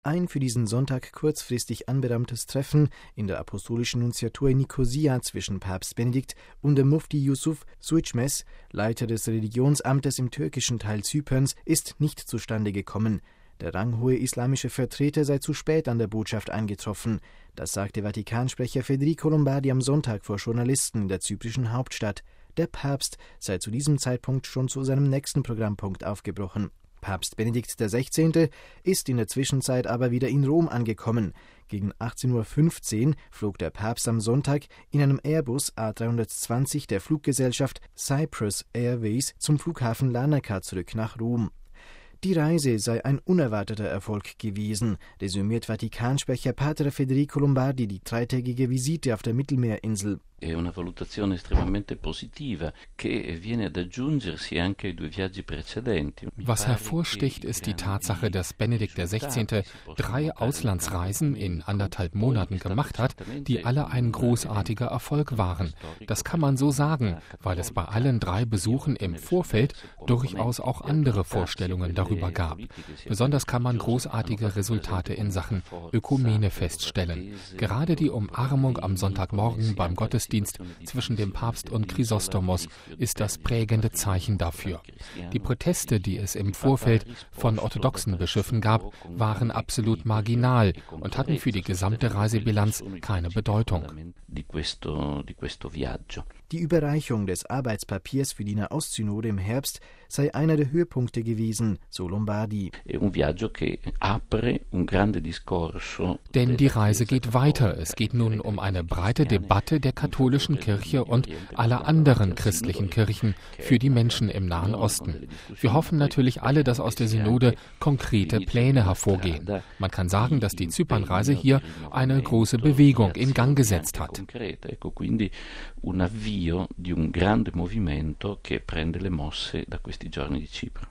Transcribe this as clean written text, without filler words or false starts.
ein für diesen Sonntag kurzfristig anberaumtes Treffen in der apostolischen Nunziatur in Nikosia zwischen Papst Benedikt und dem Mufti Yusuf Suitschmes, Leiter des Religionsamtes im türkischen Teil Zyperns, ist nicht zustande gekommen. Der ranghohe islamische Vertreter sei zu spät an der Botschaft eingetroffen. Das sagte Vatikansprecher Federico Lombardi am Sonntag vor Journalisten in der zyprischen Hauptstadt. Der Papst sei zu diesem Zeitpunkt schon zu seinem nächsten Programmpunkt aufgebrochen. Papst Benedikt XVI. Ist in der Zwischenzeit aber wieder in Rom angekommen. Gegen 18:15 Uhr flog der Papst am Sonntag in einem Airbus A320 der Fluggesellschaft Cyprus Airways zum Flughafen Larnaca zurück nach Rom. Die Reise sei ein unerwarteter Erfolg gewesen, resümiert Vatikansprecher Pater Federico Lombardi die dreitägige Visite auf der Mittelmeerinsel. È una valutazione estremamente positiva che viene ad aggiungersi anche ai 2 viaggi precedenti. Was hervorsticht, ist die Tatsache, dass Benedikt XVI. 3 Auslandsreisen in 1,5 Monaten gemacht hat, die alle ein großartiger Erfolg waren. Das kann man so sagen, weil es bei allen 3 Besuchen im Vorfeld durchaus auch andere Vorstellungen darüber gab. Besonders kann man großartige Resultate in Sachen Ökumene feststellen. Gerade die Umarmung am Sonntagmorgen beim Gottesdienst zwischen dem Papst und Chrysostomos ist das prägende Zeichen dafür. Die Proteste, die es im Vorfeld von orthodoxen Bischöfen gab, waren absolut marginal und hatten für die gesamte Reisebilanz keine Bedeutung. Die Überreichung des Arbeitspapiers für die Nahostsynode im Herbst sei einer der Höhepunkte gewesen, so Lombardi. Denn die Reise geht weiter. Es geht nun um eine breite Debatte der katholischen Kirche und aller anderen christlichen Kirchen für die Menschen im Nahen Osten. Wir hoffen natürlich alle, dass aus der Synode konkrete Pläne hervorgehen. Man kann sagen, dass die Zypernreise hier eine große Bewegung in Gang gesetzt hat. Un avvio di un grande movimento che prende le mosse da questi giorni di Cipro.